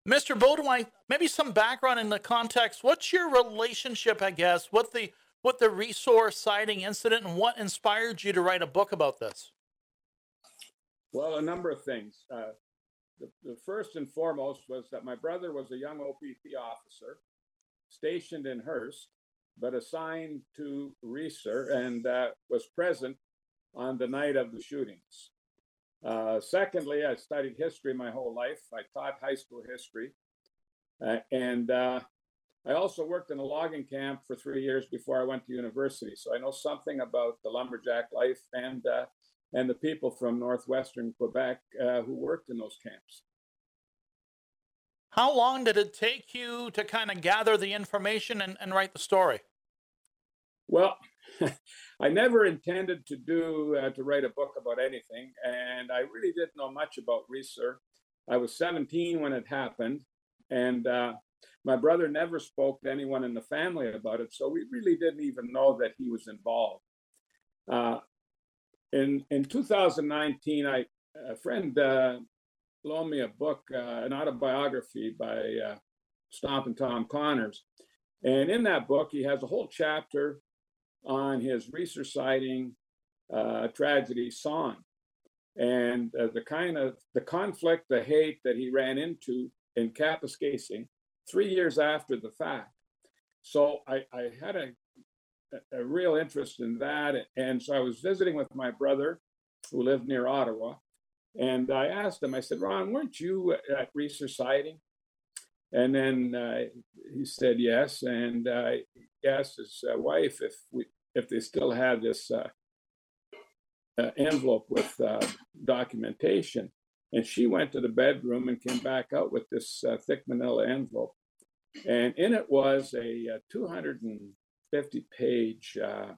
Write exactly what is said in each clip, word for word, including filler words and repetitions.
Mister Baudouin, maybe some background in the context. What's your relationship, I guess, with the with the resource sighting incident, and what inspired you to write a book about this? Well, a number of things. Uh, the, the first and foremost was that my brother was a young O P P officer stationed in Hearst, but assigned to Reser and uh, was present on the night of the shootings. Uh, secondly, I studied history my whole life. I taught high school history. Uh, and uh, I also worked in a logging camp for three years before I went to university. So I know something about the lumberjack life and, uh, and the people from northwestern Quebec uh, who worked in those camps. How long did it take you to kind of gather the information and, and write the story? Well, I never intended to do uh, to write a book about anything, and I really didn't know much about Reser. I was seventeen when it happened, and uh, my brother never spoke to anyone in the family about it, so we really didn't even know that he was involved. Uh, in in two thousand nineteen, I a friend uh, loaned me a book, uh, an autobiography by uh, Stompin' Tom Connors, and in that book, he has a whole chapter on his Reser sighting uh, tragedy song, and uh, the kind of the conflict, the hate that he ran into in Kapuskasing three years after the fact. So I, I had a, a real interest in that, and so I was visiting with my brother, who lived near Ottawa, and I asked him. I said, "Ron, weren't you at Reser sighting?" And then uh, he said yes, and uh, he asked his uh, wife if we if they still had this uh, uh, envelope with uh, documentation. And she went to the bedroom and came back out with this uh, thick manila envelope. And in it was a, a two hundred fifty page uh,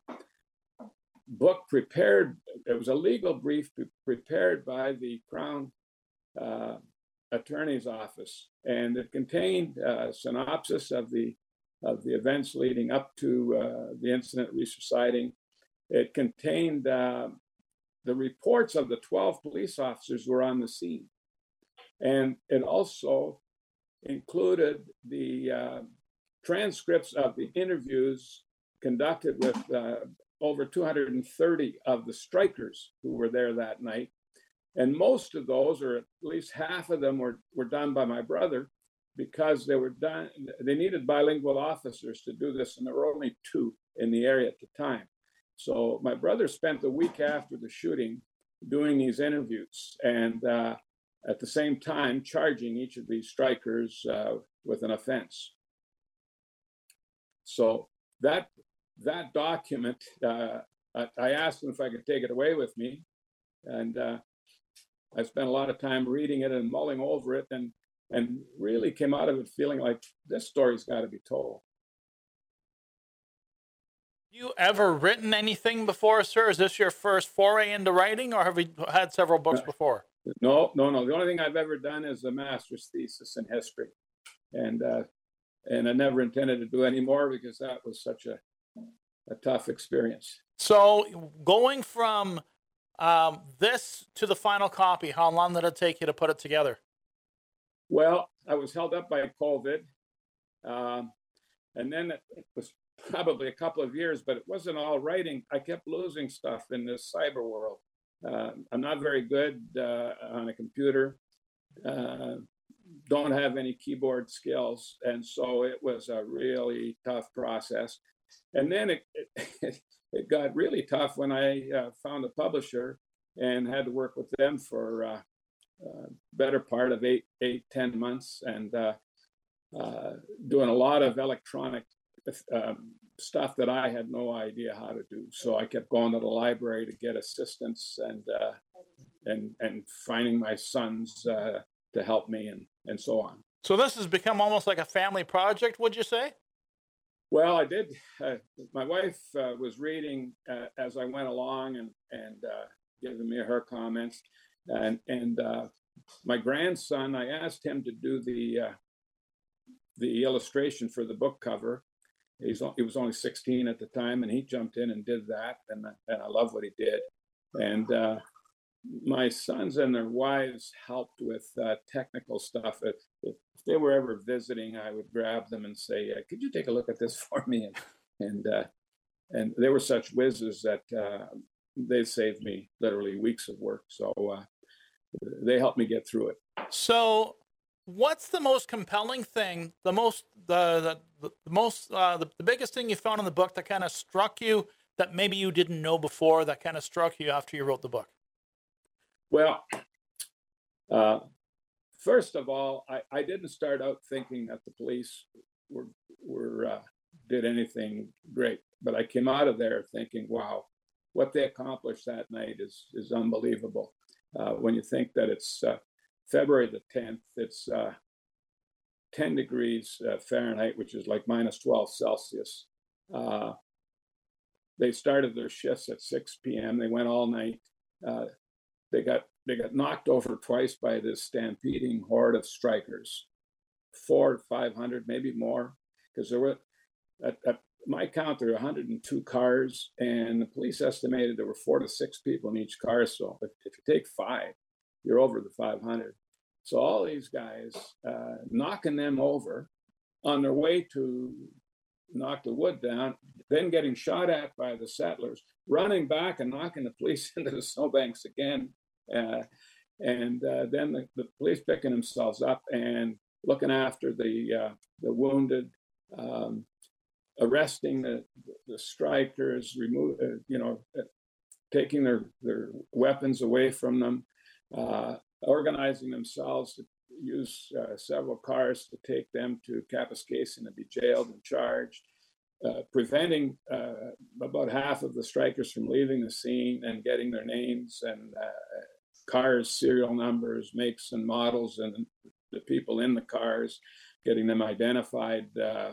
book prepared. It was a legal brief pre- prepared by the Crown uh, Attorney's Office, and it contained a synopsis of the of the events leading up to uh, the incident at Reser sighting. It contained uh, the reports of the twelve police officers who were on the scene, and it also included the uh, transcripts of the interviews conducted with uh, over two hundred thirty of the strikers who were there that night. And most of those, or at least half of them, were, were done by my brother because they were done, they needed bilingual officers to do this, and there were only two in the area at the time. So my brother spent the week after the shooting doing these interviews, and uh, at the same time charging each of these strikers uh, with an offense. So that that document, uh, I, I asked him if I could take it away with me, and uh, I spent a lot of time reading it and mulling over it, and and really came out of it feeling like this story's got to be told. You ever written anything before, sir? Is this your first foray into writing, or have you had several books before? No, no, no. The only thing I've ever done is a master's thesis in history, and uh, and I never intended to do any more because that was such a a tough experience. So going from um, this to the final copy, how long did it take you to put it together? Well, I was held up by COVID, um, and then it, it was probably a couple of years, but it wasn't all writing. I kept losing stuff in this cyber world. Uh, I'm not very good uh, on a computer, uh, don't have any keyboard skills, and so it was a really tough process. And then it, it, it got really tough when I uh, found a publisher and had to work with them for uh, uh, better part of eight, eight, ten months, and uh, uh, doing a lot of electronic um, stuff that I had no idea how to do. So I kept going to the library to get assistance, and uh, and and finding my sons uh, to help me, and and so on. So this has become almost like a family project, would you say? Well, I did. Uh, my wife uh, was reading uh, as I went along, and and uh, giving me her comments, and and uh, my grandson, I asked him to do the uh, the illustration for the book cover. He's he was only sixteen at the time, and he jumped in and did that, and and I love what he did. And uh, my sons and their wives helped with uh, technical stuff, uh, with if they were ever visiting, I would grab them and say, uh, "Could you take a look at this for me?" And and uh, and they were such whizzes that uh, they saved me literally weeks of work. So uh, they helped me get through it. So, what's the most compelling thing? The most the the, the most uh, the, the biggest thing you found in the book that kind of struck you that maybe you didn't know before that kind of struck you after you wrote the book? Well, uh, first of all, I, I didn't start out thinking that the police were were uh, did anything great, but I came out of there thinking, wow, what they accomplished that night is is unbelievable. Uh, when you think that it's uh, February the tenth, it's uh, ten degrees uh, Fahrenheit, which is like minus twelve Celsius. Uh, they started their shifts at six p.m. They went all night. Uh, they got they got knocked over twice by this stampeding horde of strikers, four or five hundred, maybe more, because there were at, at my count there were one hundred two cars, and the police estimated there were four to six people in each car. So if, if you take five, you're over the five hundred. So all these guys uh, knocking them over on their way to knock the wood down, then getting shot at by the settlers, running back and knocking the police into the snowbanks again. Uh, and uh, then the, the police picking themselves up and looking after the uh, the wounded, um, arresting the, the strikers, remove, uh, you know, uh, taking their, their weapons away from them, uh, organizing themselves to use uh, several cars to take them to Kapuskasing to be jailed and charged, uh, preventing uh, about half of the strikers from leaving the scene and getting their names and uh, cars, serial numbers, makes and models, and the people in the cars, getting them identified. Uh,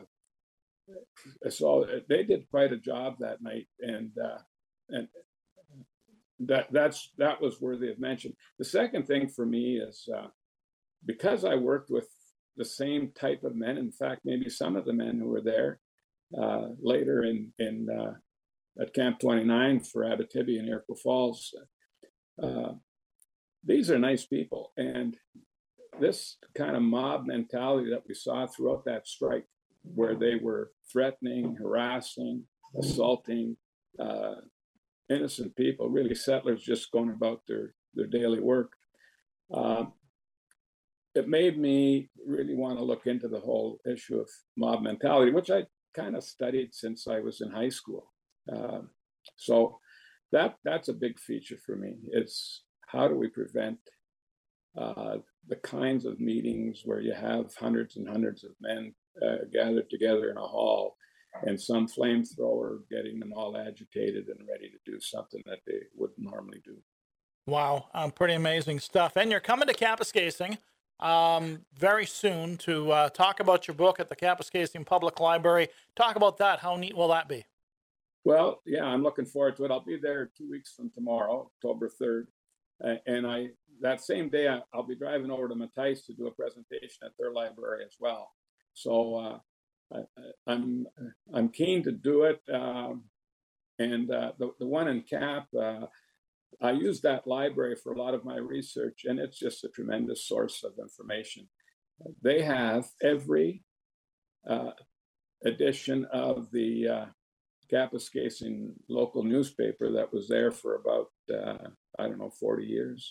so they did quite a job that night, and uh, and that that's that was worthy of mention. The second thing for me is uh, because I worked with the same type of men. In fact, maybe some of the men who were there uh, later in in uh, at Camp twenty-nine for Abitibi and Iroquois Falls. Uh, these are nice people, and this kind of mob mentality that we saw throughout that strike, where they were threatening, harassing, assaulting uh, innocent people, really settlers just going about their, their daily work. Um, it made me really want to look into the whole issue of mob mentality, which I kind of studied since I was in high school. Uh, so that that's a big feature for me. It's how do we prevent uh, the kinds of meetings where you have hundreds and hundreds of men uh, gathered together in a hall and some flamethrower getting them all agitated and ready to do something that they wouldn't normally do. Wow, um, pretty amazing stuff. And you're coming to Kapuskasing um, very soon to uh, talk about your book at the Kapuskasing Public Library. Talk about that. How neat will that be? Well, yeah, I'm looking forward to it. I'll be there two weeks from tomorrow, October third. Uh, and I that same day, I, I'll be driving over to Matisse to do a presentation at their library as well. So uh, I, I'm I'm keen to do it. Um, and uh, the the one in Cap, uh, I use that library for a lot of my research, and it's just a tremendous source of information. They have every uh, edition of the uh, Kapuskasing local newspaper that was there for about uh, I don't know forty years.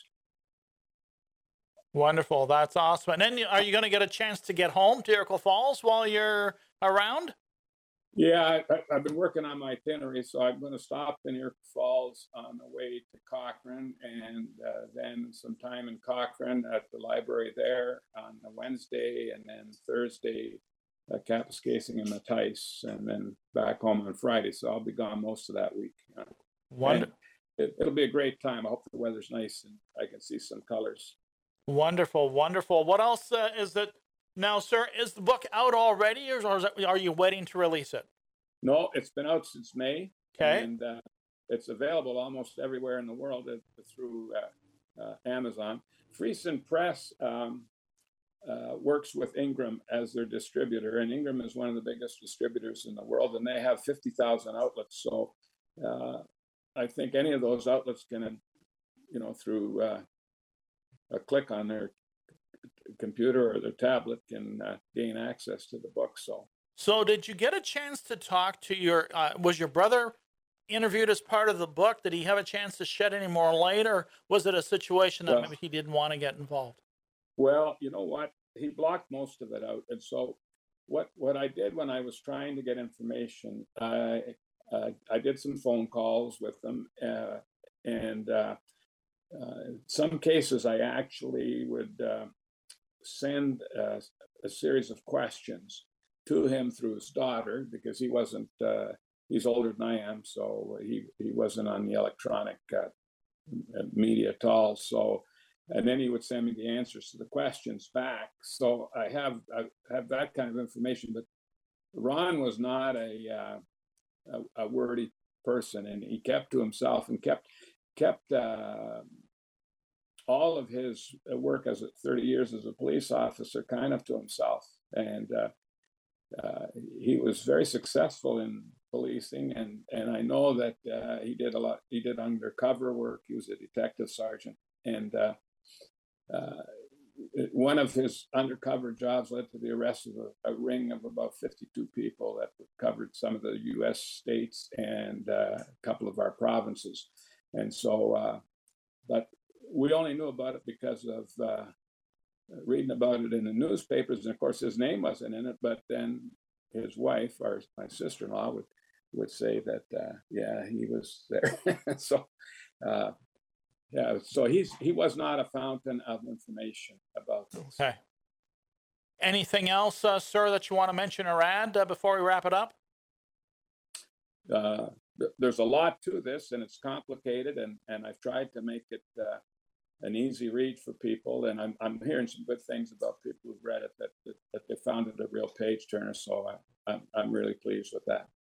Wonderful. That's awesome. And then are you going to get a chance to get home to Iroquois Falls while you're around? Yeah, I, I've been working on my itinerary, so I'm going to stop in Iroquois Falls on the way to Cochrane, and uh, then some time in Cochrane at the library there on a Wednesday, and then Thursday uh, Kapuskasing and Matisse, and then back home on Friday. So I'll be gone most of that week. You know. Wonderful. It, it'll be a great time. I hope the weather's nice and I can see some colors. Wonderful, wonderful. What else uh, is it now, sir? Is the book out already, or is it, are you waiting to release it? No, it's been out since May. Okay. And uh, it's available almost everywhere in the world through uh, uh, Amazon. Friesen Press um, uh, works with Ingram as their distributor, and Ingram is one of the biggest distributors in the world, and they have fifty thousand outlets. So uh, I think any of those outlets can, you know, through uh, a click on their computer or their tablet can uh, gain access to the book. So, so did you get a chance to talk to your? Uh, was your brother interviewed as part of the book? Did he have a chance to shed any more light, or was it a situation that well, maybe he didn't want to get involved? Well, you know what? He blocked most of it out, and so what what I did when I was trying to get information, I uh, I did some phone calls with them, uh, and uh, uh, in some cases I actually would uh, send uh, a series of questions to him through his daughter because he wasn't. Uh, he's older than I am, so he he wasn't on the electronic uh, media at all. So. And then he would send me the answers to the questions back. So I have I have that kind of information. But Ron was not a uh, a, a wordy person, and he kept to himself and kept kept uh, all of his work as a, thirty years as a police officer kind of to himself. And uh, uh, he was very successful in policing, and and I know that uh, he did a lot. He did undercover work. He was a detective sergeant, and uh, Uh, one of his undercover jobs led to the arrest of a, a ring of about fifty-two people that covered some of the U S states and uh, a couple of our provinces. And so, uh, but we only knew about it because of uh, reading about it in the newspapers. And of course, his name wasn't in it, but then his wife, or my sister-in-law, would, would say that, uh, yeah, he was there. so, uh, Yeah, so he's he was not a fountain of information about this. Okay. Anything else, uh, sir, that you want to mention or add uh, before we wrap it up? Uh, th- there's a lot to this, and it's complicated, and, and I've tried to make it uh, an easy read for people, and I'm I'm hearing some good things about people who've read it that that, that they found it a real page turner. So I, I'm I'm really pleased with that.